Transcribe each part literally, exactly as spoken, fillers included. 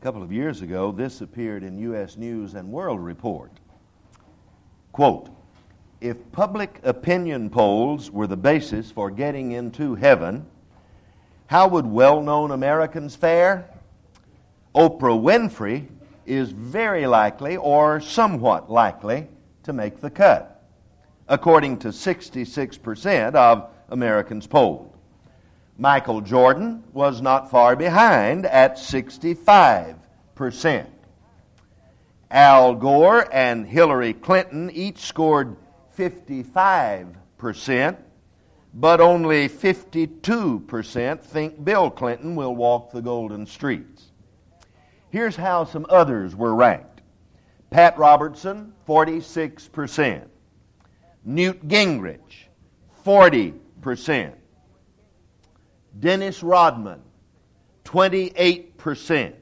A couple of years ago, this appeared in U S News and World Report. Quote, "If public opinion polls were the basis for getting into heaven, how would well-known Americans fare? Oprah Winfrey is very likely or somewhat likely to make the cut, according to sixty-six percent of Americans polled. Michael Jordan was not far behind at sixty-five percent. Al Gore and Hillary Clinton each scored fifty-five percent, but only fifty-two percent think Bill Clinton will walk the golden streets. Here's how some others were ranked. Pat Robertson, forty-six percent. Newt Gingrich, forty percent. Dennis Rodman, twenty-eight percent.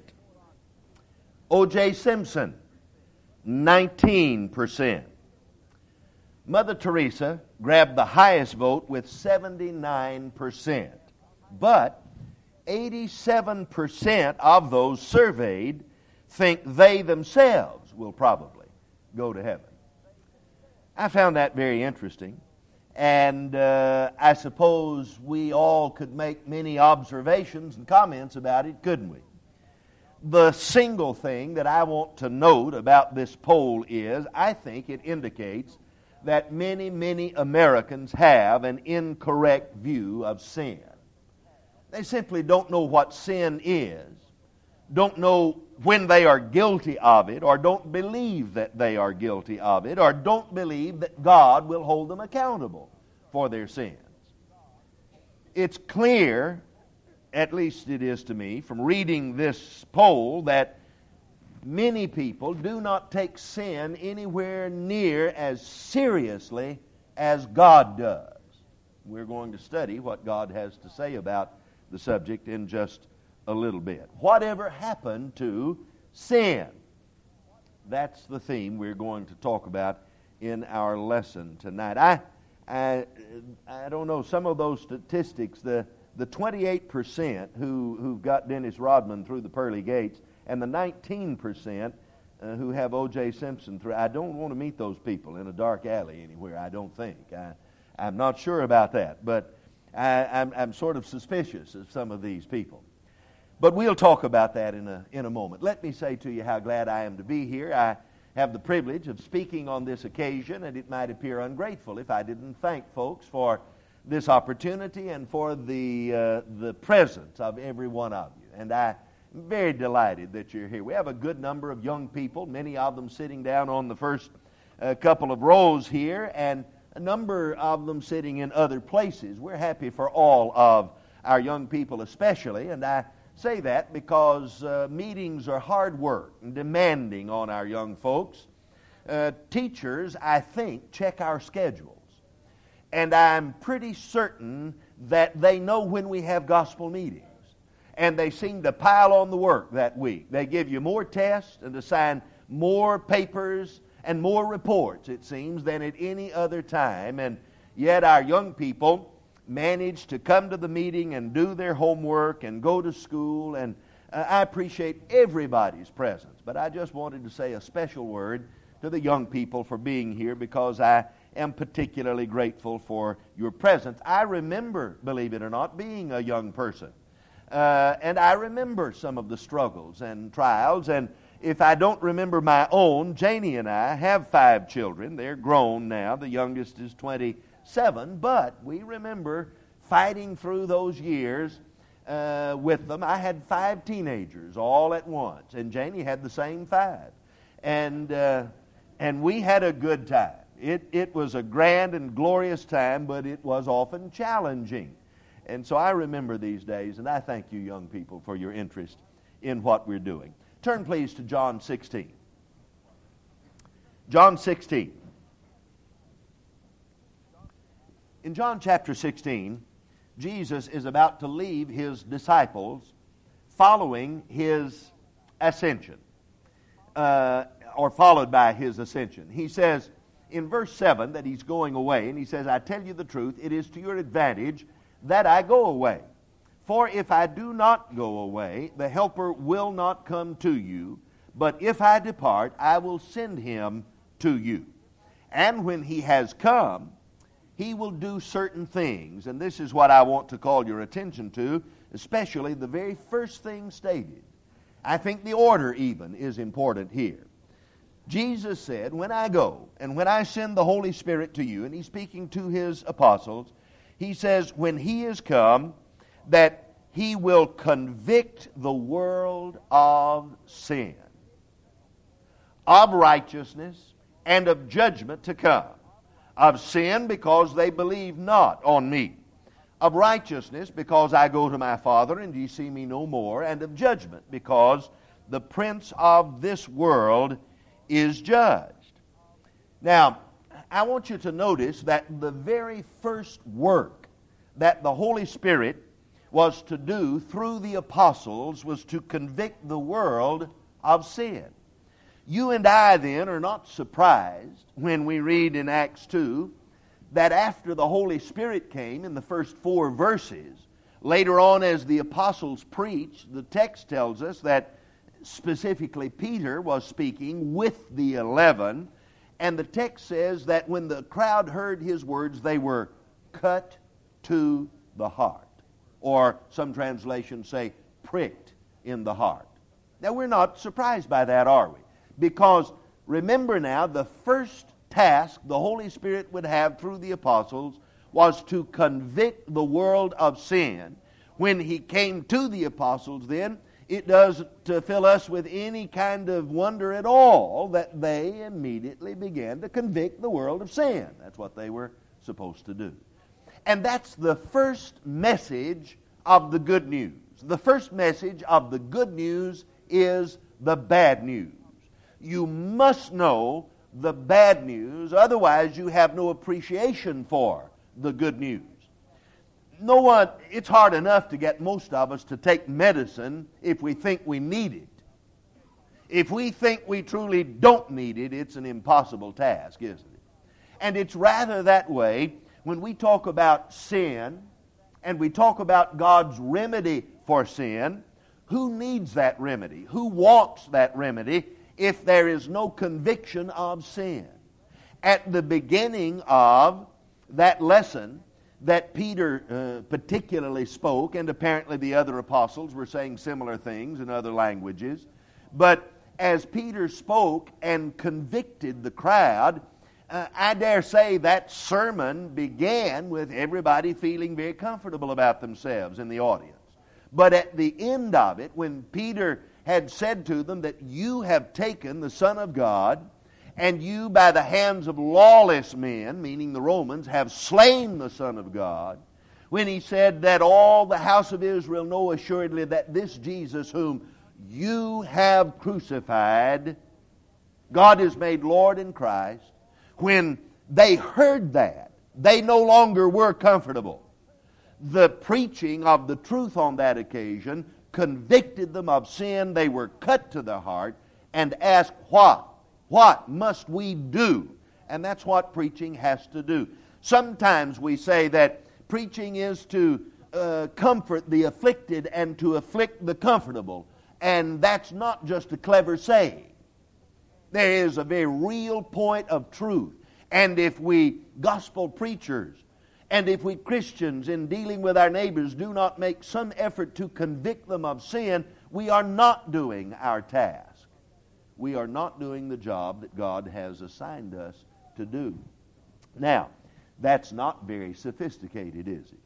O J Simpson, nineteen percent. Mother Teresa grabbed the highest vote with seventy-nine percent. But eighty-seven percent of those surveyed think they themselves will probably go to heaven. I found that very interesting. And uh, I suppose we all could make many observations and comments about it, couldn't we? The single thing that I want to note about this poll is I think it indicates that many, many Americans have an incorrect view of sin. They simply don't know what sin is, don't know when they are guilty of it, or don't believe that they are guilty of it, or don't believe that God will hold them accountable for their sins. It's clear, at least it is to me, from reading this poll, that many people do not take sin anywhere near as seriously as God does. We're going to study what God has to say about the subject in just a little bit. Whatever happened to sin? That's the theme we're going to talk about in our lesson tonight. I I, I don't know, some of those statistics, the, the twenty-eight percent who, who've got Dennis Rodman through the pearly gates and the nineteen percent uh, who have O J Simpson through, I don't want to meet those people in a dark alley anywhere, I don't think. I, I'm not sure about that, but I, I'm, I'm sort of suspicious of some of these people. But we'll talk about that in a, in a moment. Let me say to you how glad I am to be here. I have the privilege of speaking on this occasion, and it might appear ungrateful if I didn't thank folks for this opportunity and for the uh, the presence of every one of you. And I'm very delighted that you're here. We have a good number of young people, many of them sitting down on the first uh, couple of rows here, and a number of them sitting in other places. We're happy for all of our young people especially, and I say that because uh, meetings are hard work and demanding on our young folks. Uh, teachers, I think, check our schedules. And I'm pretty certain that they know when we have gospel meetings. And they seem to pile on the work that week. They give you more tests and assign more papers and more reports, it seems, than at any other time. And yet our young people manage to come to the meeting and do their homework and go to school, and uh, I appreciate everybody's presence. But I just wanted to say a special word to the young people for being here because I am particularly grateful for your presence. I remember, believe it or not, being a young person. Uh, and I remember some of the struggles and trials, and if I don't remember my own, Janie and I have five children. They're grown now. The youngest is twenty-seven, but we remember fighting through those years uh, with them. I had five teenagers all at once, and Janie had the same five. And uh, and we had a good time. It, it was a grand and glorious time, but it was often challenging. And so I remember these days, and I thank you young people for your interest in what we're doing. Turn please to John sixteen. John sixteen. In John chapter sixteen, Jesus is about to leave his disciples following his ascension, uh, or followed by his ascension. He says in verse seven that he's going away, and he says, I tell you the truth, it is to your advantage that I go away. For if I do not go away, the Helper will not come to you. But if I depart, I will send him to you. And when he has come, he will do certain things. And this is what I want to call your attention to, especially the very first thing stated. I think the order even is important here. Jesus said, when I go and when I send the Holy Spirit to you, and he's speaking to his apostles, he says, when he is come, that he will convict the world of sin, of righteousness, and of judgment to come. Of sin, because they believe not on me. Of righteousness, because I go to my Father, and ye see me no more. And of judgment, because the prince of this world is judged. Now, I want you to notice that the very first work that the Holy Spirit was to do through the apostles was to convict the world of sin. You and I then are not surprised when we read in Acts two that after the Holy Spirit came in the first four verses, later on as the apostles preached, the text tells us that specifically Peter was speaking with the eleven, and the text says that when the crowd heard his words, they were cut to the heart. Or some translations say pricked in the heart. Now we're not surprised by that, are we? Because remember now, the first task the Holy Spirit would have through the apostles was to convict the world of sin. When he came to the apostles then, it doesn't uh, fill us with any kind of wonder at all that they immediately began to convict the world of sin. That's what they were supposed to do. And that's the first message of the good news. The first message of the good news is the bad news. You must know the bad news, otherwise you have no appreciation for the good news. No one, it's hard enough to get most of us to take medicine if we think we need it. If we think we truly don't need it, it's an impossible task, isn't it? And it's rather that way when we talk about sin and we talk about God's remedy for sin. Who needs that remedy? Who wants that remedy if there is no conviction of sin? At the beginning of that lesson that Peter uh, particularly spoke, and apparently the other apostles were saying similar things in other languages, but as Peter spoke and convicted the crowd, uh, I dare say that sermon began with everybody feeling very comfortable about themselves in the audience. But at the end of it, when Peter had said to them that you have taken the Son of God, and you by the hands of lawless men, meaning the Romans, have slain the Son of God, when he said that all the house of Israel know assuredly that this Jesus whom you have crucified, God is made Lord in Christ, when they heard that, they no longer were comfortable. The preaching of the truth on that occasion convicted them of sin. They were cut to the heart and asked, what? What must we do? And that's what preaching has to do. Sometimes we say that preaching is to uh, comfort the afflicted and to afflict the comfortable. And that's not just a clever saying. There is a very real point of truth. And if we gospel preachers and if we Christians in dealing with our neighbors do not make some effort to convict them of sin, we are not doing our task. We are not doing the job that God has assigned us to do. Now, that's not very sophisticated, is it?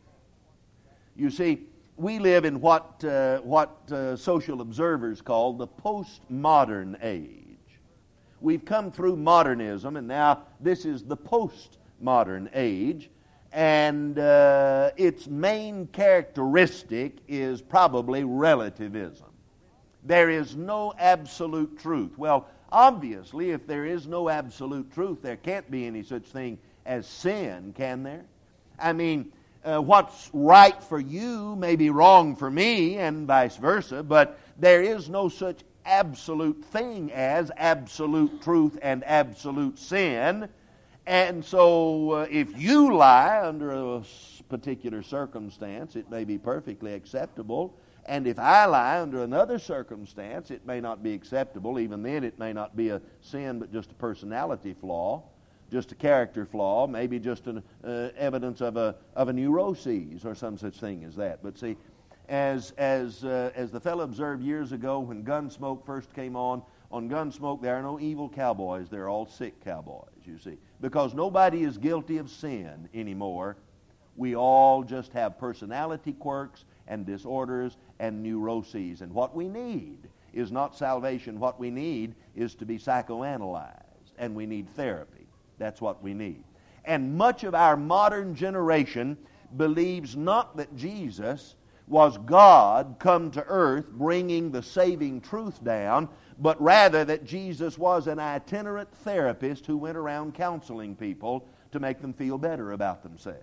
You see, we live in what, uh, what uh, social observers call the postmodern age. We've come through modernism, and now this is the postmodern age. And uh, its main characteristic is probably relativism. There is no absolute truth. Well, obviously, if there is no absolute truth, there can't be any such thing as sin, can there? I mean, uh, what's right for you may be wrong for me, and vice versa, but there is no such absolute thing as absolute truth and absolute sin. And so uh, if you lie under a particular circumstance, it may be perfectly acceptable. And if I lie under another circumstance, it may not be acceptable. Even then, it may not be a sin, but just a personality flaw, just a character flaw, maybe just an uh, evidence of a of a neuroses or some such thing as that. But see, as as uh, as the fellow observed years ago when Gunsmoke first came on, on Gunsmoke there are no evil cowboys; they're all sick cowboys. You see, because nobody is guilty of sin anymore. We all just have personality quirks and disorders and neuroses. And what we need is not salvation. What we need is to be psychoanalyzed, and we need therapy. That's what we need. And much of our modern generation believes not that Jesus was God come to earth bringing the saving truth down, but rather that Jesus was an itinerant therapist who went around counseling people to make them feel better about themselves.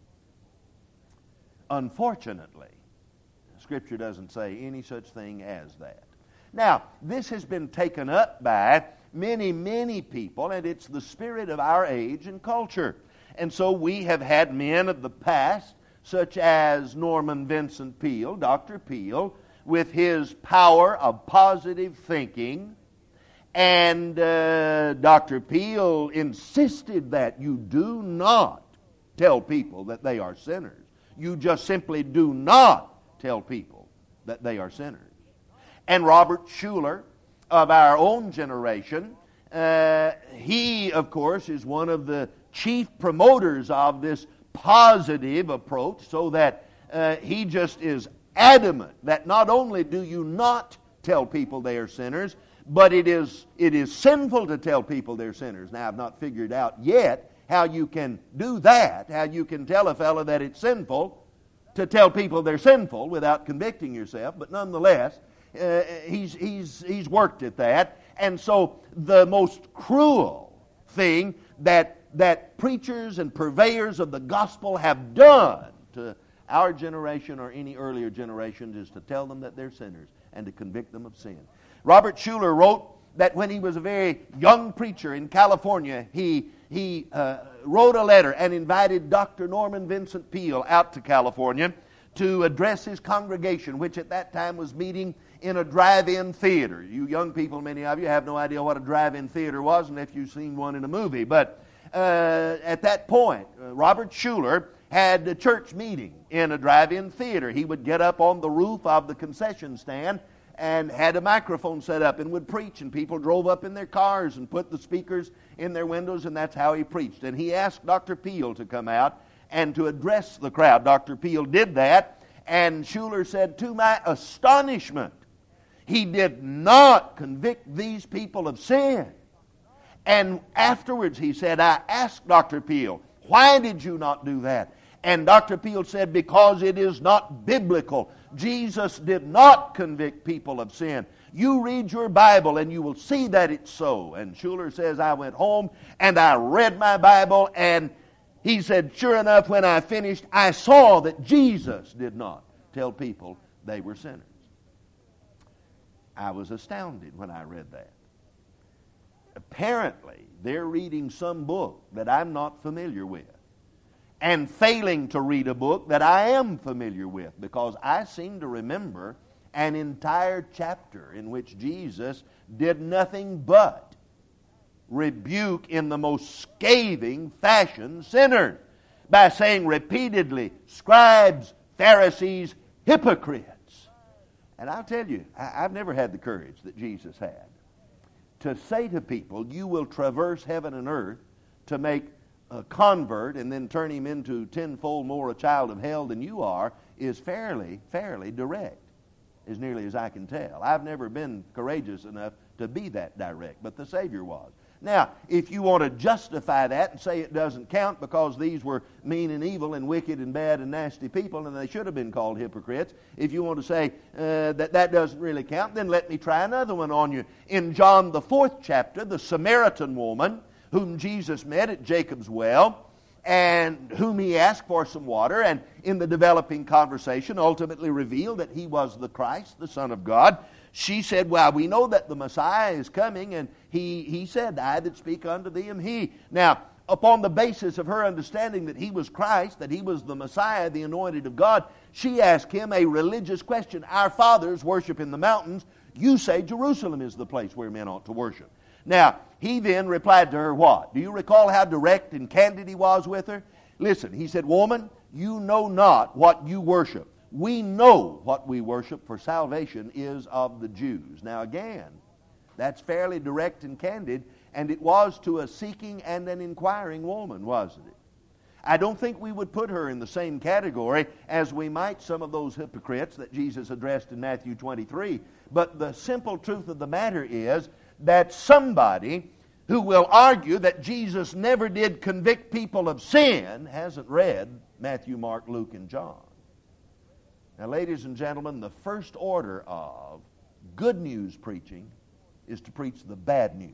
Unfortunately, Scripture doesn't say any such thing as that. Now, this has been taken up by many, many people, and it's the spirit of our age and culture. And so we have had men of the past, such as Norman Vincent Peale, Doctor Peale, with his power of positive thinking. And uh, Doctor Peale insisted that you do not tell people that they are sinners. You just simply do not tell people that they are sinners. And Robert Schuller, of our own generation, uh, he, of course, is one of the chief promoters of this positive approach, so that uh, he just is adamant that not only do you not tell people they are sinners, but it is it is sinful to tell people they're sinners. Now, I've not figured out yet how you can do that, how you can tell a fellow that it's sinful to tell people they're sinful without convicting yourself, but nonetheless, uh, he's, he's, he's worked at that. And so the most cruel thing that that preachers and purveyors of the gospel have done to our generation or any earlier generations is to tell them that they're sinners and to convict them of sin. Robert Schuller wrote that when he was a very young preacher in California, he, he uh, wrote a letter and invited Doctor Norman Vincent Peale out to California to address his congregation, which at that time was meeting in a drive-in theater. You young people, many of you, have no idea what a drive-in theater was, unless you've seen one in a movie. But uh, at that point, uh, Robert Schuller had a church meeting in a drive-in theater. He would get up on the roof of the concession stand and had a microphone set up and would preach, and people drove up in their cars and put the speakers in their windows, and that's how he preached. And he asked Doctor Peale to come out and to address the crowd. Doctor Peale did that, and Schuller said, to my astonishment, he did not convict these people of sin. And afterwards he said, I asked Doctor Peale, why did you not do that? And Doctor Peale said, because it is not biblical. Jesus did not convict people of sin. You read your Bible and you will see that it's so. And Schuller says, I went home and I read my Bible, and he said, sure enough, when I finished, I saw that Jesus did not tell people they were sinners. I was astounded when I read that. Apparently, they're reading some book that I'm not familiar with, and failing to read a book that I am familiar with, because I seem to remember an entire chapter in which Jesus did nothing but rebuke in the most scathing fashion sinners by saying repeatedly, scribes, Pharisees, hypocrites. And I'll tell you, I've never had the courage that Jesus had to say to people, you will traverse heaven and earth to make a convert and then turn him into tenfold more a child of hell than you are, is fairly, fairly direct, as nearly as I can tell. I've never been courageous enough to be that direct, but the Savior was. Now, if you want to justify that and say it doesn't count because these were mean and evil and wicked and bad and nasty people and they should have been called hypocrites, if you want to say uh, that that doesn't really count, then let me try another one on you. In John the fourth chapter, the Samaritan woman whom Jesus met at Jacob's well, and whom he asked for some water, and in the developing conversation ultimately revealed that he was the Christ, the Son of God, she said, well, we know that the Messiah is coming, and he, he said, I that speak unto thee am he. Now, upon the basis of her understanding that he was Christ, that he was the Messiah, the anointed of God, she asked him a religious question. Our fathers worship in the mountains. You say Jerusalem is the place where men ought to worship. Now, he then replied to her what? Do you recall how direct and candid he was with her? Listen, he said, woman, you know not what you worship. We know what we worship, for salvation is of the Jews. Now again, that's fairly direct and candid, and it was to a seeking and an inquiring woman, wasn't it? I don't think we would put her in the same category as we might some of those hypocrites that Jesus addressed in Matthew twenty-three. But the simple truth of the matter is that somebody who will argue that Jesus never did convict people of sin hasn't read Matthew, Mark, Luke, and John. Now, ladies and gentlemen, the first order of good news preaching is to preach the bad news,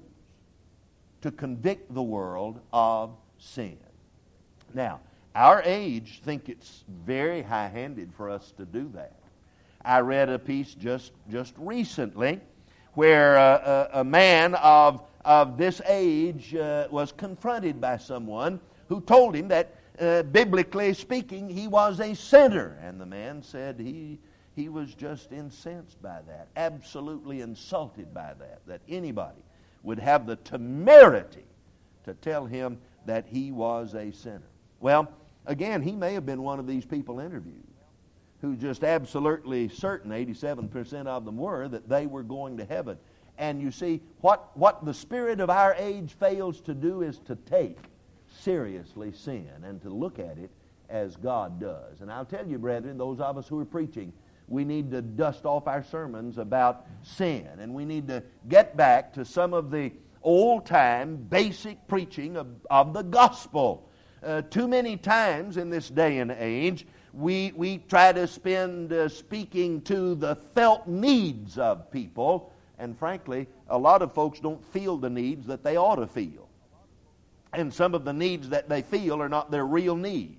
to convict the world of sin. Now, our age think it's very high-handed for us to do that. I read a piece just, just recently where uh, a, a man of, of this age uh, was confronted by someone who told him that, uh, biblically speaking, he was a sinner. And the man said he, he was just incensed by that, absolutely insulted by that, that anybody would have the temerity to tell him that he was a sinner. Well, again, he may have been one of these people interviewed who just absolutely certain, eighty-seven percent of them were, that they were going to heaven. And you see, what, what the spirit of our age fails to do is to take seriously sin and to look at it as God does. And I'll tell you, brethren, those of us who are preaching, we need to dust off our sermons about sin, and we need to get back to some of the old-time basic preaching of, of the gospel. Uh, too many times in this day and age, we, we try to spend uh, speaking to the felt needs of people, and frankly, a lot of folks don't feel the needs that they ought to feel. And some of the needs that they feel are not their real needs.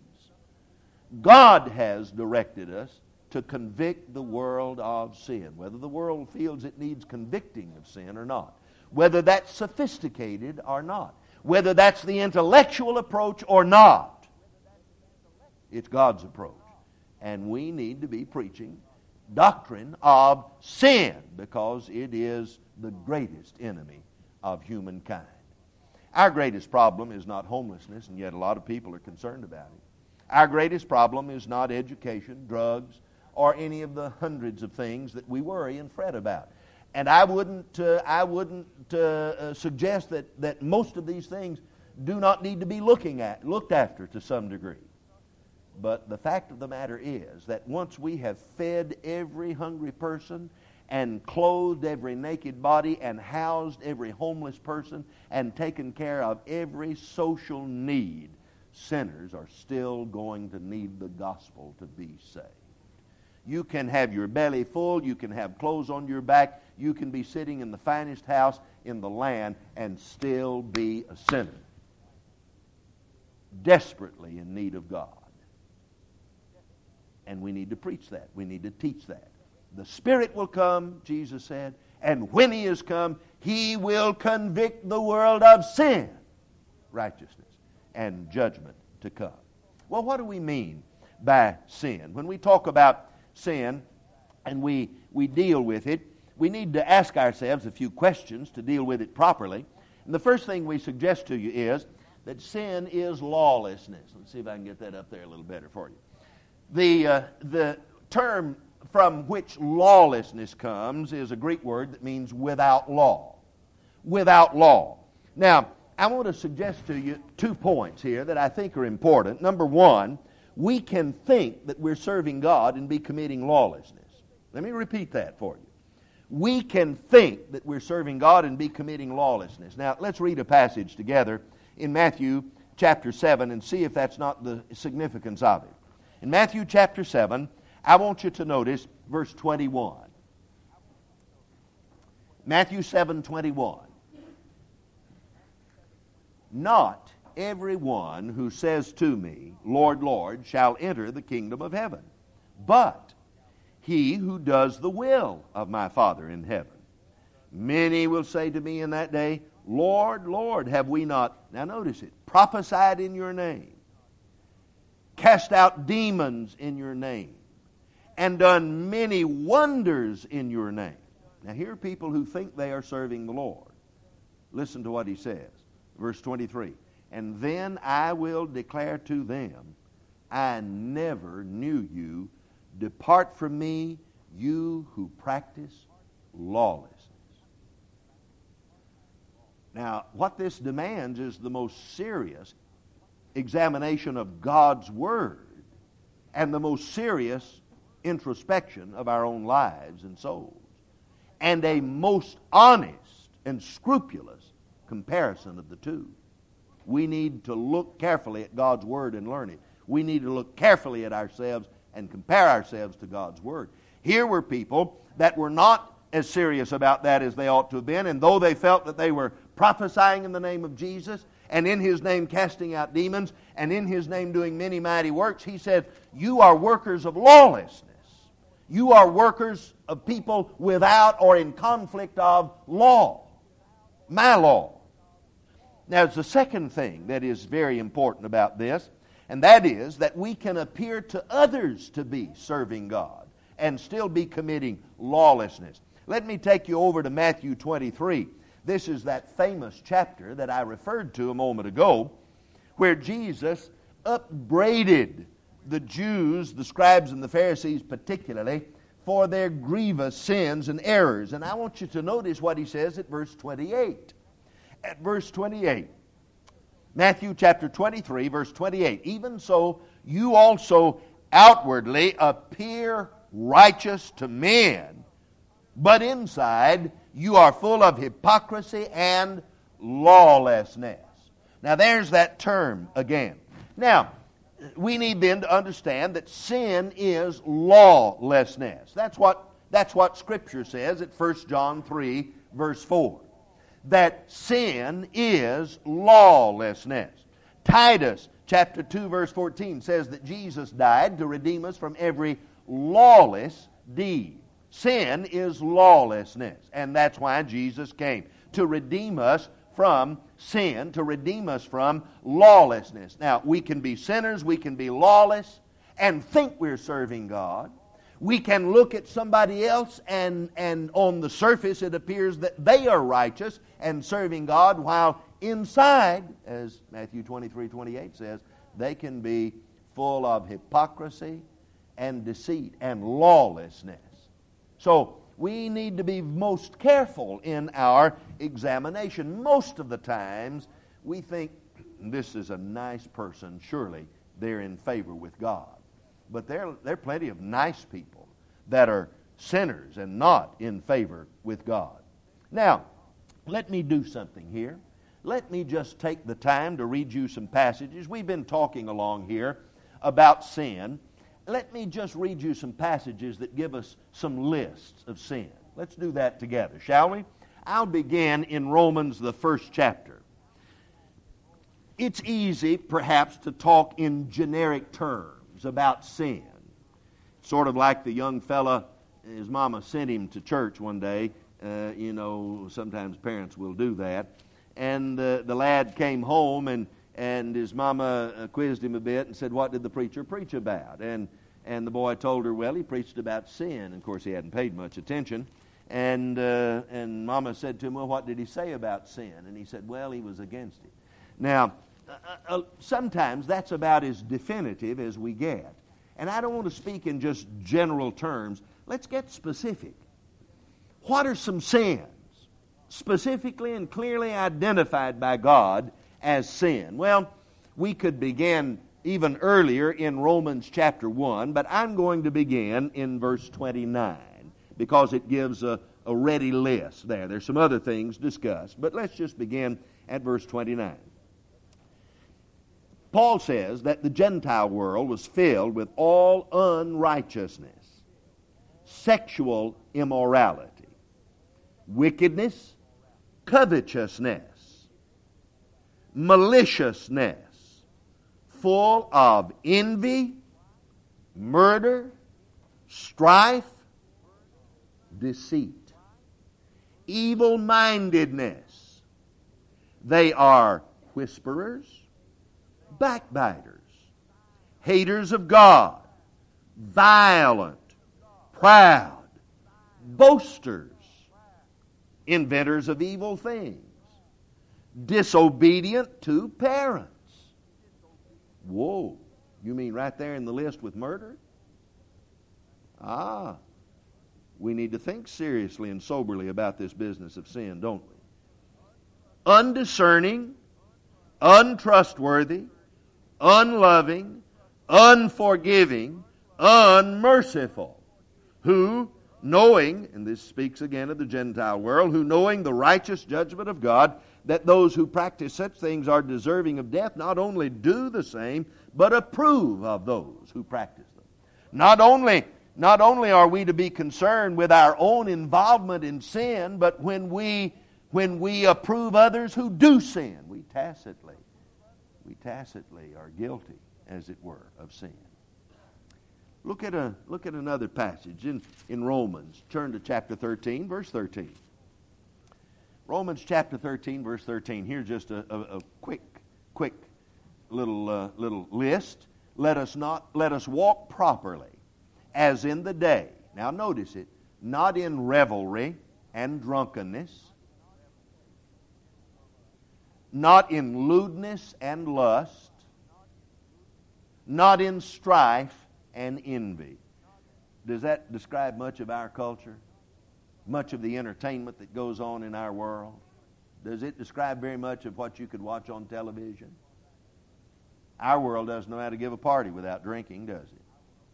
God has directed us to convict the world of sin, whether the world feels it needs convicting of sin or not, whether that's sophisticated or not, whether that's the intellectual approach or not. It's God's approach. And we need to be preaching doctrine of sin because it is the greatest enemy of humankind. Our greatest problem is not homelessness, and yet a lot of people are concerned about it. Our greatest problem is not education, drugs, or any of the hundreds of things that we worry and fret about. And I wouldn't, uh, I wouldn't uh, uh, suggest that, that most of these things do not need to be looking at, looked after to some degree. But the fact of the matter is that once we have fed every hungry person and clothed every naked body and housed every homeless person and taken care of every social need, sinners are still going to need the gospel to be saved. You can have your belly full, you can have clothes on your back, you can be sitting in the finest house in the land and still be a sinner, desperately in need of God. And we need to preach that. We need to teach that. The Spirit will come, Jesus said, and when He is come, He will convict the world of sin, righteousness, and judgment to come. Well, what do we mean by sin? When we talk about sin and we, we deal with it, we need to ask ourselves a few questions to deal with it properly. And the first thing we suggest to you is that sin is lawlessness. Let's see if I can get that up there a little better for you. The, uh, the term from which lawlessness comes is a Greek word that means without law. Without law. Now, I want to suggest to you two points here that I think are important. Number one, we can think that we're serving God and be committing lawlessness. Let me repeat that for you. We can think that we're serving God and be committing lawlessness. Now, let's read a passage together in Matthew chapter seven and see if that's not the significance of it. In Matthew chapter seven, I want you to notice verse twenty-one. Matthew seven twenty-one. Not everyone who says to me, Lord, Lord, shall enter the kingdom of heaven, but he who does the will of my Father in heaven. Many will say to me in that day, Lord, Lord, have we not," now notice it, "prophesied in your name, cast out demons in your name, and done many wonders in your name?" Now here are people who think they are serving the Lord. Listen to what he says. Verse twenty-three. "And then I will declare to them, I never knew you. Depart from me, you who practice lawlessness." Now, what this demands is the most serious examination of God's Word and the most serious introspection of our own lives and souls, and a most honest and scrupulous comparison of the two. We need to look carefully at God's Word and learn it. We need to look carefully at ourselves and compare ourselves to God's Word. Here were people that were not as serious about that as they ought to have been, and though they felt that they were prophesying in the name of Jesus, and in His name casting out demons, and in His name doing many mighty works, He said, you are workers of lawlessness. You are workers of people without or in conflict of law. My law. Now, there's a second thing that is very important about this, and that is that we can appear to others to be serving God and still be committing lawlessness. Let me take you over to Matthew twenty-three. This is that famous chapter that I referred to a moment ago, where Jesus upbraided the Jews, the scribes and the Pharisees particularly, for their grievous sins and errors. And I want you to notice what He says at verse twenty-eight. At verse twenty-eight, Matthew chapter twenty-three, verse twenty-eight. "Even so, you also outwardly appear righteous to men, but inside you are full of hypocrisy and lawlessness." Now there's that term again. Now, we need then to understand that sin is lawlessness. That's what, that's what Scripture says at First John three, verse four. That sin is lawlessness. Titus chapter two, verse fourteen says that Jesus died to redeem us from every lawless deed. Sin is lawlessness, and that's why Jesus came, to redeem us from sin, to redeem us from lawlessness. Now, we can be sinners, we can be lawless, and think we're serving God. We can look at somebody else, and, and on the surface it appears that they are righteous and serving God, while inside, as Matthew twenty-three, twenty-eight says, they can be full of hypocrisy and deceit and lawlessness. So we need to be most careful in our examination. Most of the times we think, this is a nice person, surely they're in favor with God. But there, there are plenty of nice people that are sinners and not in favor with God. Now, let me do something here. Let me just take the time to read you some passages. We've been talking along here about sin. Let me just read you some passages that give us some lists of sin. Let's do that together, shall we? I'll begin in Romans, the first chapter. It's easy, perhaps, to talk in generic terms about sin. Sort of like the young fella, his mama sent him to church one day. Uh, you know, sometimes parents will do that. And uh, the lad came home, and And his mama uh, quizzed him a bit and said, "What did the preacher preach about?" And and the boy told her, "Well, he preached about sin." And of course, he hadn't paid much attention. And uh, and mama said to him, "Well, what did he say about sin?" And he said, "Well, he was against it." Now, uh, uh, sometimes that's about as definitive as we get. And I don't want to speak in just general terms. Let's get specific. What are some sins specifically and clearly identified by God as sin? Well, we could begin even earlier in Romans chapter one, but I'm going to begin in verse twenty-nine because it gives a, a ready list there. There's some other things discussed, but let's just begin at verse twenty-nine. Paul says that the Gentile world was filled with all unrighteousness, sexual immorality, wickedness, covetousness, maliciousness, full of envy, murder, strife, deceit, evil-mindedness, They are whisperers, backbiters, haters of God, violent, proud, boasters, inventors of evil things, disobedient to parents. Whoa, you mean right there in the list with murder? Ah, we need to think seriously and soberly about this business of sin, don't we? Undiscerning, untrustworthy, unloving, unforgiving, unmerciful, who, knowing, and this speaks again of the Gentile world, who knowing the righteous judgment of God, that those who practice such things are deserving of death, not only do the same, but approve of those who practice them. Not only, not only are we to be concerned with our own involvement in sin, but when we, when we approve others who do sin, we tacitly, we tacitly are guilty, as it were, of sin. Look at a look at another passage in, in Romans. Turn to chapter thirteen, verse thirteen. Romans chapter thirteen, verse thirteen. Here's just a, a, a quick, quick little uh, little list. Let us not let us walk properly, as in the day. Now notice it, not in revelry and drunkenness, not in lewdness and lust, not in strife and envy. Does that describe much of our culture? Much of the entertainment that goes on in our world? Does it describe very much of what you could watch on television? Our world doesn't know how to give a party without drinking, does it?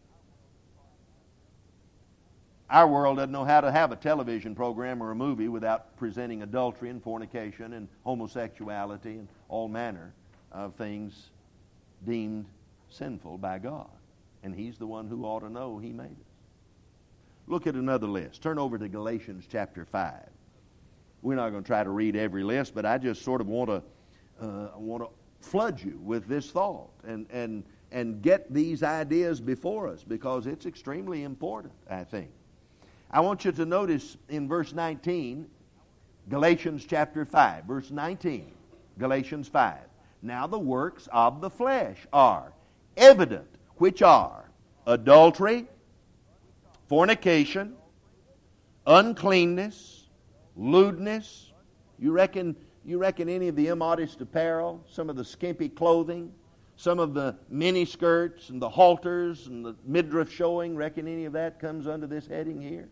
Our world doesn't know how to have a television program or a movie without presenting adultery and fornication and homosexuality and all manner of things deemed sinful by God. And He's the one who ought to know He made us. Look at another list. Turn over to Galatians chapter five. We're not going to try to read every list, but I just sort of want to uh, want to flood you with this thought and, and, and get these ideas before us, because it's extremely important, I think. I want you to notice in verse nineteen, Galatians chapter five, verse nineteen, Galatians five. Now the works of the flesh are evident, which are adultery, fornication, uncleanness, lewdness. You reckon you reckon any of the immodest apparel, some of the skimpy clothing, some of the mini skirts and the halters and the midriff showing, reckon any of that comes under this heading here?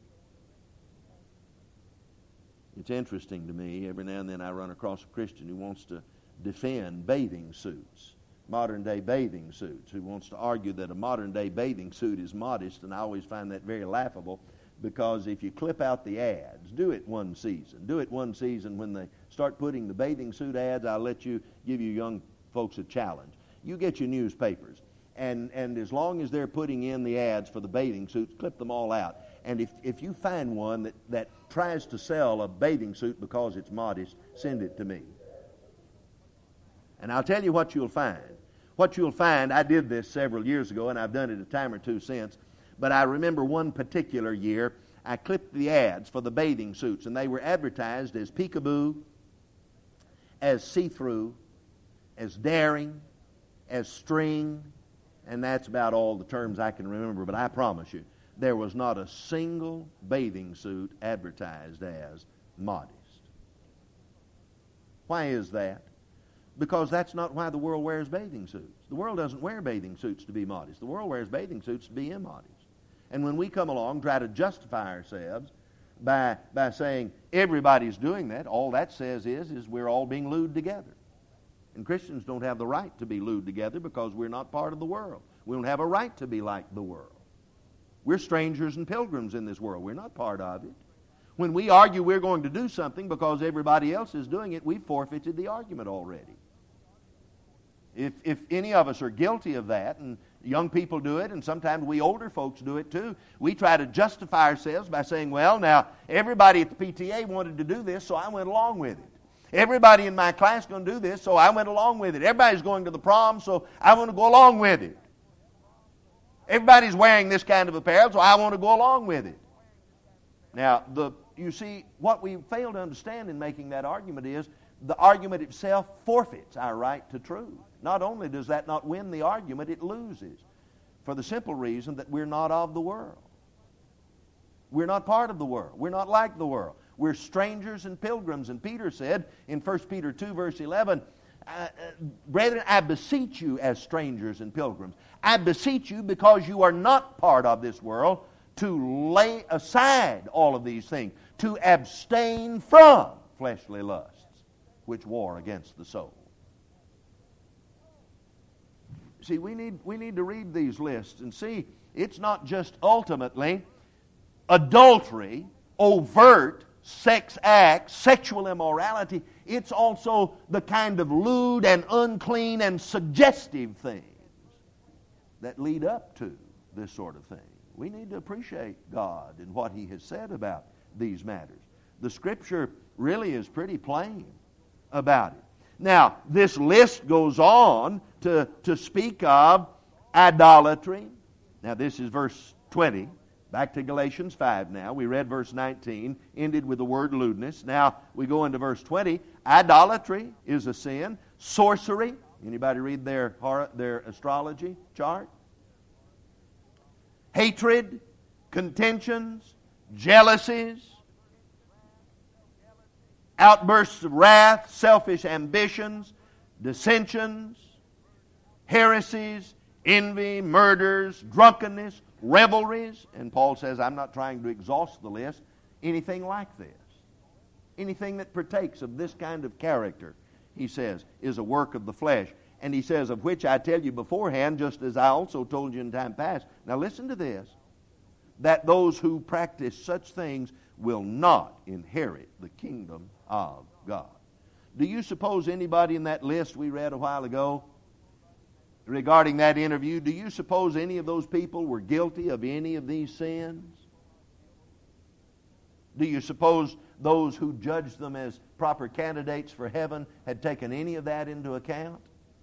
It's interesting to me, every now and then I run across a Christian who wants to defend bathing suits, modern day bathing suits, who wants to argue that a modern day bathing suit is modest, and I always find that very laughable, because if you clip out the ads, do it one season. Do it one season when they start putting the bathing suit ads. I'll let you, give you young folks a challenge. You get your newspapers, and, and as long as they're putting in the ads for the bathing suits, clip them all out. And if, if you find one that, that tries to sell a bathing suit because it's modest, send it to me. And I'll tell you what you'll find. What you'll find, I did this several years ago, and I've done it a time or two since, but I remember one particular year, I clipped the ads for the bathing suits, and they were advertised as peekaboo, as see-through, as daring, as string, and that's about all the terms I can remember, but I promise you, there was not a single bathing suit advertised as modest. Why is that? Because that's not why the world wears bathing suits. The world doesn't wear bathing suits to be modest. The world wears bathing suits to be immodest. And when we come along, try to justify ourselves by, by saying everybody's doing that, all that says is, is we're all being lewd together. And Christians don't have the right to be lewd together because we're not part of the world. We don't have a right to be like the world. We're strangers and pilgrims in this world. We're not part of it. When we argue we're going to do something because everybody else is doing it, we've forfeited the argument already. If, if any of us are guilty of that, and young people do it, and sometimes we older folks do it too, we try to justify ourselves by saying, well, now, everybody at the P T A wanted to do this, so I went along with it. Everybody in my class is going to do this, so I went along with it. Everybody's going to the prom, so I want to go along with it. Everybody's wearing this kind of apparel, so I want to go along with it. Now, the you see, what we fail to understand in making that argument is the argument itself forfeits our right to truth. Not only does that not win the argument, it loses. For the simple reason that we're not of the world. We're not part of the world. We're not like the world. We're strangers and pilgrims. And Peter said in First Peter two, verse eleven, uh, uh, brethren, I beseech you as strangers and pilgrims. I beseech you because you are not part of this world to lay aside all of these things, to abstain from fleshly lusts, which war against the soul. See, we need, we need to read these lists and see it's not just ultimately adultery, overt sex acts, sexual immorality. It's also the kind of lewd and unclean and suggestive things that lead up to this sort of thing. We need to appreciate God and what He has said about these matters. The Scripture really is pretty plain about it. Now, this list goes on to, to speak of idolatry. Now, this is verse twenty. Back to Galatians five now. We read verse nineteen, ended with the word lewdness. Now, we go into verse twenty. Idolatry is a sin. Sorcery. Anybody read their, their astrology chart? Hatred, contentions, jealousies, outbursts of wrath, selfish ambitions, dissensions, heresies, envy, murders, drunkenness, revelries. And Paul says, I'm not trying to exhaust the list. Anything like this, anything that partakes of this kind of character, he says, is a work of the flesh. And he says, of which I tell you beforehand, just as I also told you in time past. Now listen to this, that those who practice such things will not inherit the kingdom of God. Do you suppose anybody in that list we read a while ago regarding that interview, do you suppose any of those people were guilty of any of these sins? Do you suppose those who judged them as proper candidates for heaven had taken any of that into account?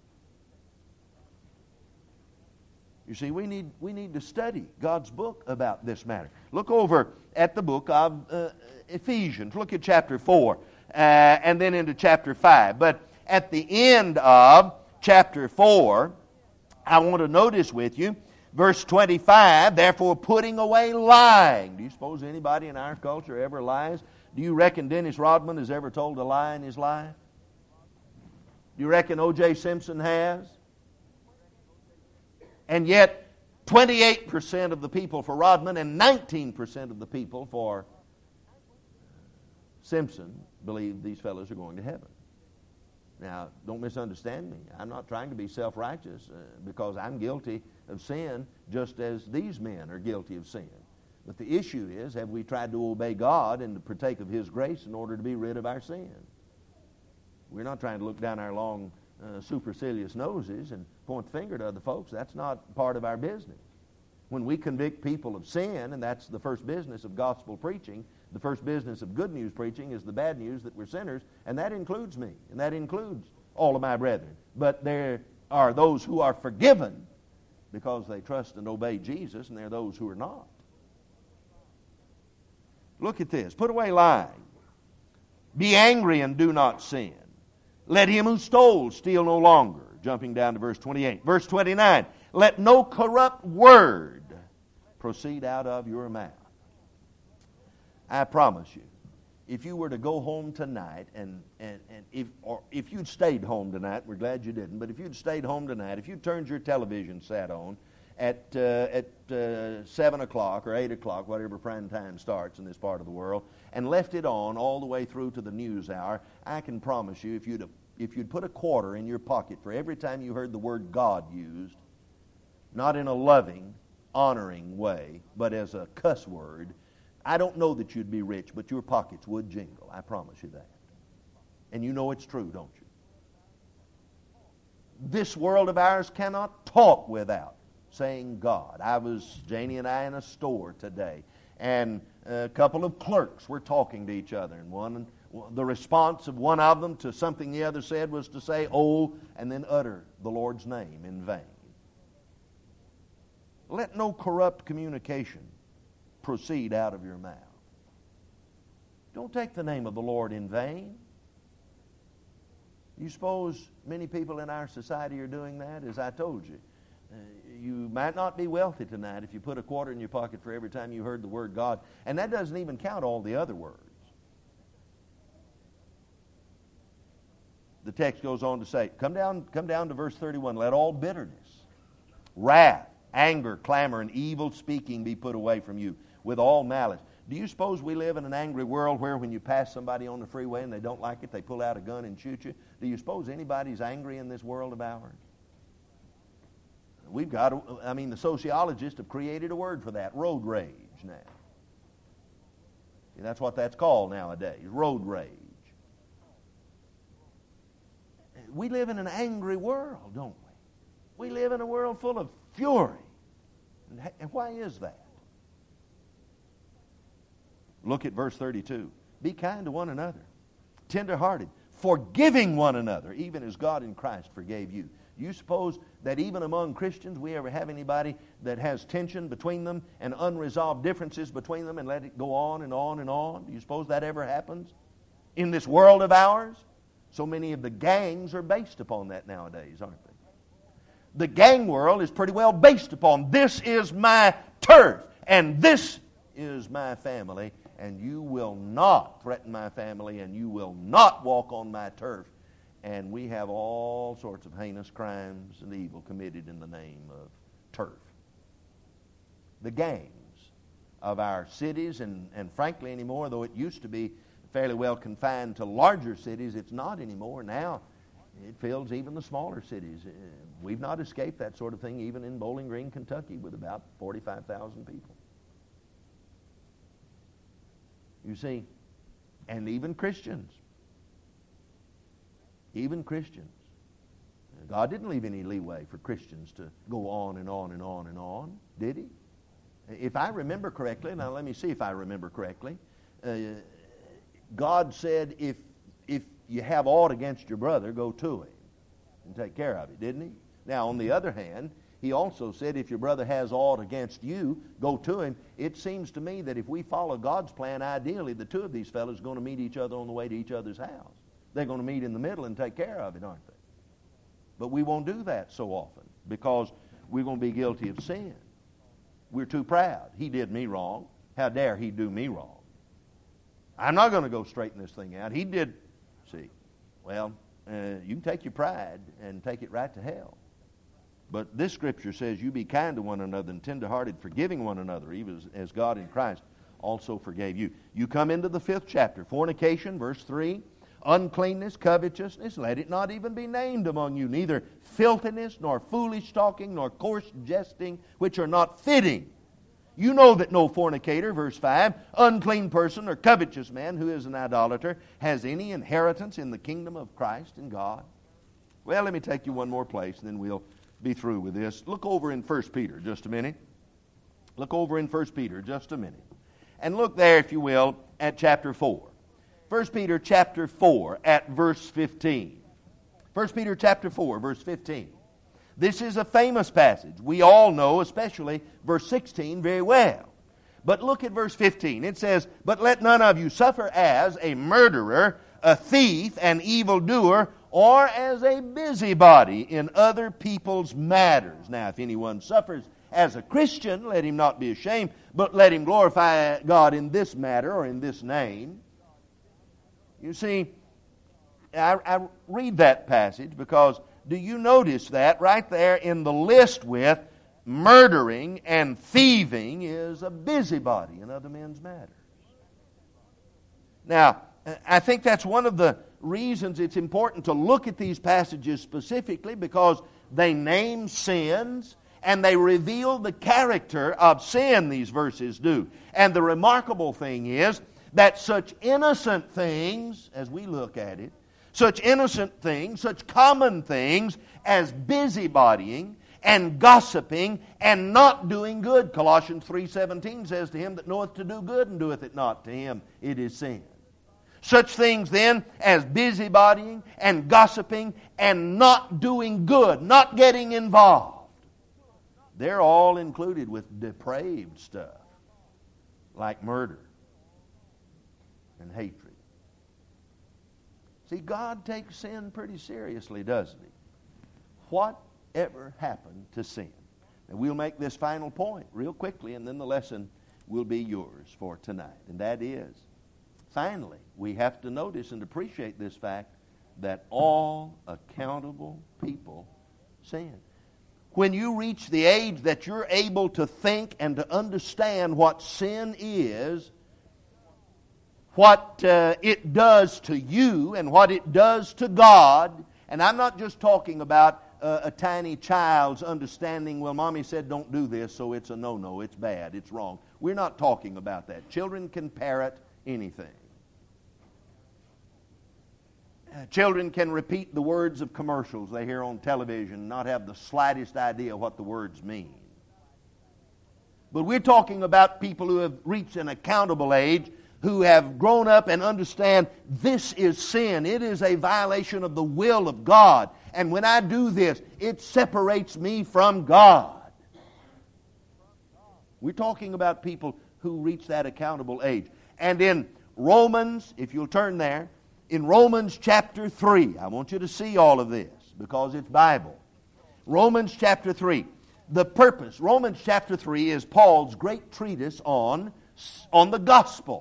You see, we need, we need to study God's book about this matter. Look over at the book of uh, Ephesians. Look at chapter four uh, and then into chapter five. But at the end of chapter four, I want to notice with you, verse twenty-five, therefore putting away lying. Do you suppose anybody in our culture ever lies? Do you reckon Dennis Rodman has ever told a lie in his life? Do you reckon O J Simpson has? And yet, twenty-eight percent of the people for Rodman and nineteen percent of the people for Simpson believe these fellows are going to heaven. Now, don't misunderstand me. I'm not trying to be self-righteous uh, because I'm guilty of sin just as these men are guilty of sin. But the issue is, have we tried to obey God and to partake of His grace in order to be rid of our sin? We're not trying to look down our long Uh, supercilious noses and point the finger to other folks. That's not part of our business. When we convict people of sin, and that's the first business of gospel preaching, the first business of good news preaching is the bad news that we're sinners, and that includes me, and that includes all of my brethren. But there are those who are forgiven because they trust and obey Jesus, and there are those who are not. Look at this. Put away lying. Be angry and do not sin. Let him who stole steal no longer. Jumping down to verse twenty-eight. Verse twenty-nine. Let no corrupt word proceed out of your mouth. I promise you, if you were to go home tonight, and, and, and if or if you'd stayed home tonight, we're glad you didn't, but if you'd stayed home tonight, if you turned your television set on at uh, at uh, seven o'clock or eight o'clock, whatever prime time starts in this part of the world, and left it on all the way through to the news hour, I can promise you, if you'd if you'd put a quarter in your pocket for every time you heard the word God used, not in a loving, honoring way, but as a cuss word, I don't know that you'd be rich, but your pockets would jingle. I promise you that. And you know it's true, don't you? This world of ours cannot talk without saying God. I was, Janie and I, in a store today, and a couple of clerks were talking to each other, and one, the response of one of them to something the other said was to say, "Oh," and then utter the Lord's name in vain. Let no corrupt communication proceed out of your mouth. Don't take the name of the Lord in vain. You suppose many people in our society are doing that? As I told you, uh, you might not be wealthy tonight if you put a quarter in your pocket for every time you heard the word God. And that doesn't even count all the other words. The text goes on to say, come down, come down to verse thirty-one. Let all bitterness, wrath, anger, clamor, and evil speaking be put away from you with all malice. Do you suppose we live in an angry world where when you pass somebody on the freeway and they don't like it, they pull out a gun and shoot you? Do you suppose anybody's angry in this world of ours? We've got, I mean, the sociologists have created a word for that, road rage now. See, that's what that's called nowadays, road rage. We live in an angry world, don't we? We live in a world full of fury. And why is that? Look at verse thirty-two. Be kind to one another, tender-hearted, forgiving one another, even as God in Christ forgave you. You suppose that even among Christians we ever have anybody that has tension between them and unresolved differences between them and let it go on and on and on? Do you suppose that ever happens in this world of ours? So many of the gangs are based upon that nowadays, aren't they? The gang world is pretty well based upon, this is my turf, and this is my family, and you will not threaten my family, and you will not walk on my turf. And we have all sorts of heinous crimes and evil committed in the name of turf. The gangs of our cities, and, and frankly anymore, though it used to be fairly well confined to larger cities, it's not anymore. Now it fills even the smaller cities. We've not escaped that sort of thing even in Bowling Green, Kentucky, with about forty-five thousand people. You see, and even Christians. Even Christians. God didn't leave any leeway for Christians to go on and on and on and on, did He? If I remember correctly, now let me see if I remember correctly, uh, God said, if if you have aught against your brother, go to him and take care of it, didn't He? Now, on the other hand, He also said, if your brother has aught against you, go to him. It seems to me that if we follow God's plan, ideally, the two of these fellows are going to meet each other on the way to each other's house. They're going to meet in the middle and take care of it, aren't they? But we won't do that so often because we're going to be guilty of sin. We're too proud. He did me wrong. How dare he do me wrong? I'm not going to go straighten this thing out. He did, see, well, uh, you can take your pride and take it right to hell. But this scripture says, you be kind to one another and tenderhearted, forgiving one another, even as, as God in Christ also forgave you. You come into the fifth chapter, fornication, verse three, uncleanness, covetousness, let it not even be named among you, neither filthiness, nor foolish talking, nor coarse jesting, which are not fitting. You know that no fornicator, verse five, unclean person or covetous man who is an idolater has any inheritance in the kingdom of Christ and God. Well, let me take you one more place, and then we'll be through with this. Look over in First Peter just a minute. Look over in First Peter just a minute. And look there, if you will, at chapter four. First Peter chapter four at verse fifteen. First Peter chapter four, verse fifteen. This is a famous passage. We all know, especially verse sixteen, very well. But look at verse fifteen. It says, but let none of you suffer as a murderer, a thief, an evildoer, or as a busybody in other people's matters. Now, if anyone suffers as a Christian, let him not be ashamed, but let him glorify God in this matter or in this name. You see, I, I read that passage because do you notice that right there in the list with murdering and thieving is a busybody in other men's matters? Now, I think that's one of the reasons it's important to look at these passages specifically, because they name sins and they reveal the character of sin, these verses do. And the remarkable thing is that such innocent things, as we look at it, such innocent things, such common things as busybodying and gossiping and not doing good. Colossians three seventeen says, to him that knoweth to do good and doeth it not, to him it is sin. Such things then as busybodying and gossiping and not doing good, not getting involved, they're all included with depraved stuff like murder and hatred. See, God takes sin pretty seriously, doesn't He? Whatever happened to sin? And we'll make this final point real quickly, and then the lesson will be yours for tonight. And that is, finally, we have to notice and appreciate this fact that all accountable people sin. When you reach the age that you're able to think and to understand what sin is, what uh, it does to you and what it does to God, and I'm not just talking about uh, a tiny child's understanding, well, Mommy said don't do this, so it's a no-no, it's bad, it's wrong. We're not talking about that. Children can parrot anything. Uh, children can repeat the words of commercials they hear on television and not have the slightest idea what the words mean. But we're talking about people who have reached an accountable age, who have grown up and understand this is sin. It is a violation of the will of God. And when I do this, it separates me from God. We're talking about people who reach that accountable age. And in Romans, if you'll turn there, in Romans chapter three, I want you to see all of this because it's Bible. Romans chapter three. The purpose, Romans chapter three is Paul's great treatise on, on the gospel.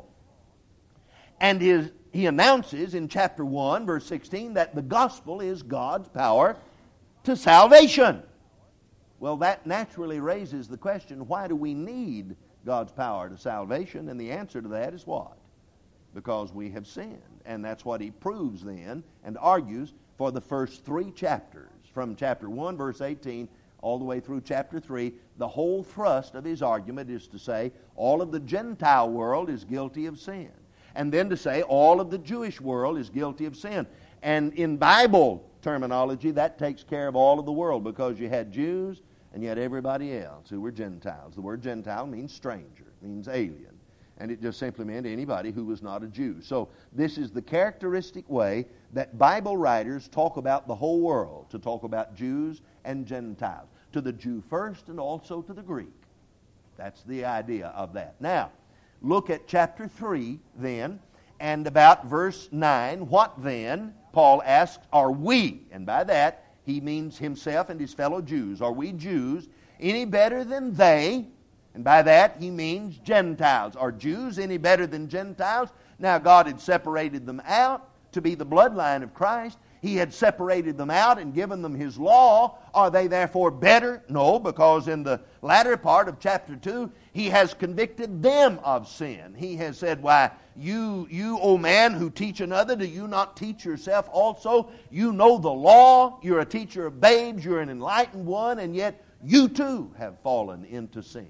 And his, he announces in chapter one, verse sixteen, that the gospel is God's power to salvation. Well, that naturally raises the question, why do we need God's power to salvation? And the answer to that is what? Because we have sinned. And that's what he proves then and argues for the first three chapters. From chapter one, verse eighteen, all the way through chapter three, the whole thrust of his argument is to say all of the Gentile world is guilty of sin. And then to say all of the Jewish world is guilty of sin. And in Bible terminology, that takes care of all of the world because you had Jews and you had everybody else who were Gentiles. The word Gentile means stranger, means alien. And it just simply meant anybody who was not a Jew. So this is the characteristic way that Bible writers talk about the whole world, to talk about Jews and Gentiles. To the Jew first and also to the Greek. That's the idea of that. Now, look at chapter three then, and about verse nine. What then, Paul asks, are we? And by that, he means himself and his fellow Jews. Are we Jews any better than they? And by that, he means Gentiles. Are Jews any better than Gentiles? Now, God had separated them out to be the bloodline of Christ. He had separated them out and given them His law. Are they therefore better? No, because in the latter part of chapter two, He has convicted them of sin. He has said, why, you, you, O man, who teach another, do you not teach yourself also? You know the law. You're a teacher of babes. You're an enlightened one, and yet you too have fallen into sin.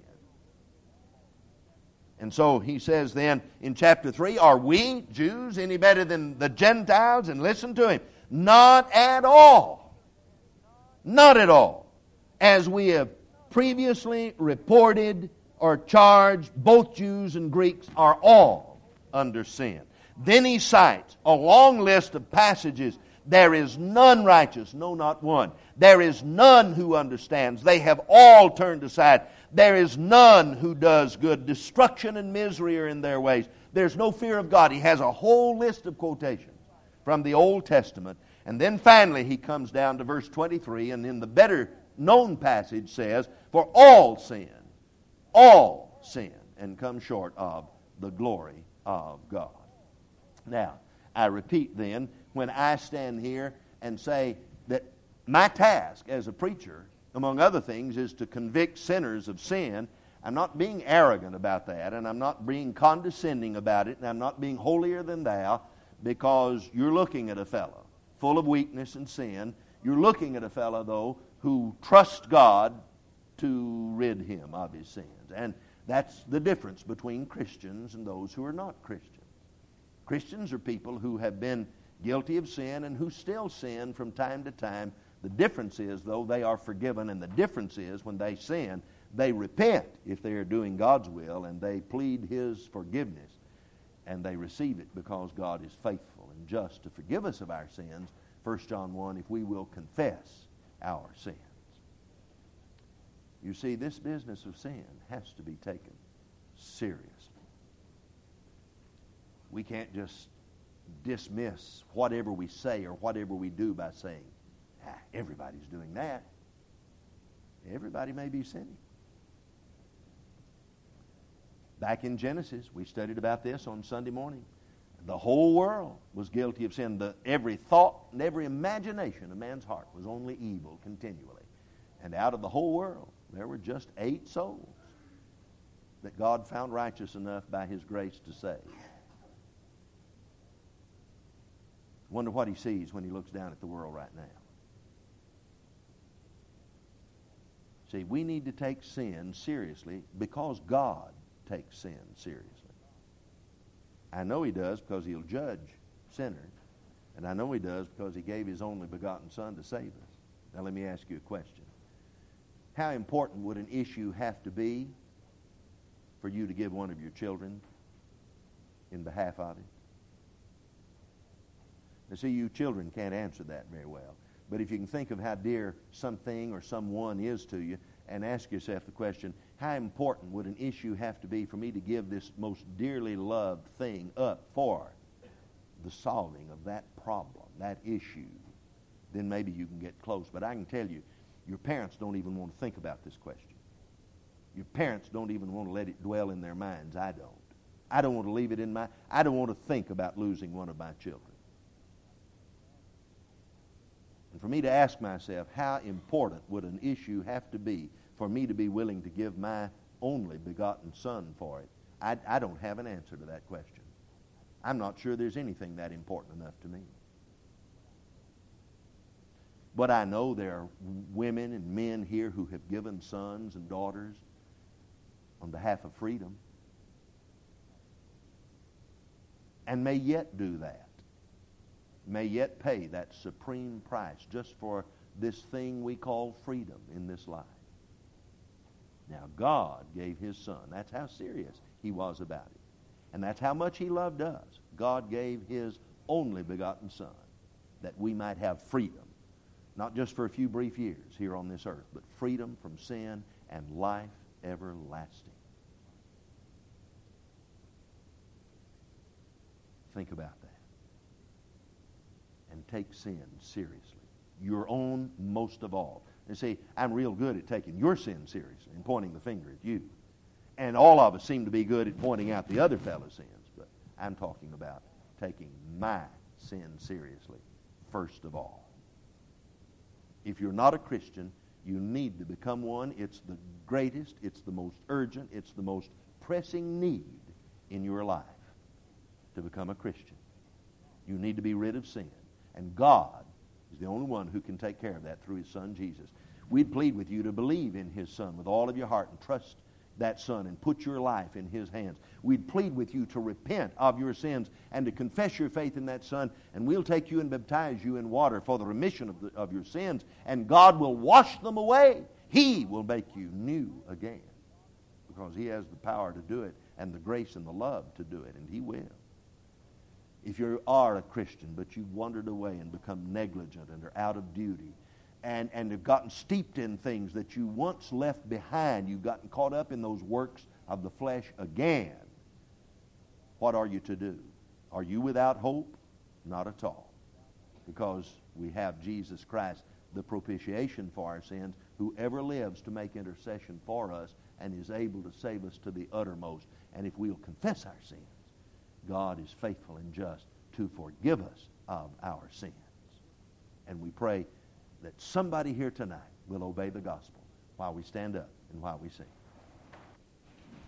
And so he says then in chapter three, are we, Jews, any better than the Gentiles? And listen to him. Not at all. Not at all. As we have previously reported or charged, both Jews and Greeks are all under sin. Then he cites a long list of passages. There is none righteous, no, not one. There is none who understands. They have all turned aside. There is none who does good. Destruction and misery are in their ways. There's no fear of God. He has a whole list of quotations from the Old Testament. And then finally he comes down to verse twenty-three, and in the better known passage says, for all sin, all sin, and come short of the glory of God. Now, I repeat then, when I stand here and say that my task as a preacher, among other things, is to convict sinners of sin, I'm not being arrogant about that, and I'm not being condescending about it, and I'm not being holier than thou, because you're looking at a fellow full of weakness and sin. You're looking at a fellow, though, who trusts God to rid him of his sins. And that's the difference between Christians and those who are not Christians. Christians are people who have been guilty of sin and who still sin from time to time. The difference is, though, they are forgiven, and the difference is when they sin, they repent if they are doing God's will, and they plead His forgiveness, and they receive it because God is faithful and just to forgive us of our sins, First John one, if we will confess our sins. You see, this business of sin has to be taken seriously. We can't just dismiss whatever we say or whatever we do by saying, ah, everybody's doing that. Everybody may be sinning. Back in Genesis, we studied about this on Sunday morning. The whole world was guilty of sin. The, every thought and every imagination of man's heart was only evil continually. And out of the whole world, there were just eight souls that God found righteous enough by His grace to save. Wonder what He sees when He looks down at the world right now. See, we need to take sin seriously because God takes sin seriously. I know He does because He'll judge sinners. And I know He does because He gave His only begotten Son to save us. Now let me ask you a question. How important would an issue have to be for you to give one of your children in behalf of Him? Now see, you children can't answer that very well. But if you can think of how dear something or someone is to you and ask yourself the question, how important would an issue have to be for me to give this most dearly loved thing up for the solving of that problem, that issue, then maybe you can get close. But I can tell you, your parents don't even want to think about this question. Your parents don't even want to let it dwell in their minds. I don't. I don't want to leave it in my, I don't want to think about losing one of my children. And for me to ask myself, how important would an issue have to be for me to be willing to give my only begotten Son for it? I, I don't have an answer to that question. I'm not sure there's anything that important enough to me. But I know there are women and men here who have given sons and daughters on behalf of freedom and may yet do that. May yet pay that supreme price just for this thing we call freedom in this life. Now, God gave His Son. That's how serious He was about it. And that's how much He loved us. God gave His only begotten Son that we might have freedom, not just for a few brief years here on this earth, but freedom from sin and life everlasting. Think about that. And take sin seriously. Your own most of all. And see, I'm real good at taking your sin seriously and pointing the finger at you. And all of us seem to be good at pointing out the other fellow's sins. But I'm talking about taking my sin seriously first of all. If you're not a Christian, you need to become one. It's the greatest, it's the most urgent, it's the most pressing need in your life to become a Christian. You need to be rid of sin. And God is the only one who can take care of that through His Son, Jesus. We'd plead with you to believe in His Son with all of your heart and trust that Son and put your life in His hands. We'd plead with you to repent of your sins and to confess your faith in that Son, and we'll take you and baptize you in water for the remission of, the, of your sins, and God will wash them away. He will make you new again because He has the power to do it and the grace and the love to do it, and He will. If you are a Christian, but you've wandered away and become negligent and are out of duty and, and have gotten steeped in things that you once left behind, you've gotten caught up in those works of the flesh again, what are you to do? Are you without hope? Not at all. Because we have Jesus Christ, the propitiation for our sins, who ever lives to make intercession for us and is able to save us to the uttermost. And if we'll confess our sins, God is faithful and just to forgive us of our sins. And we pray that somebody here tonight will obey the gospel while we stand up and while we sing.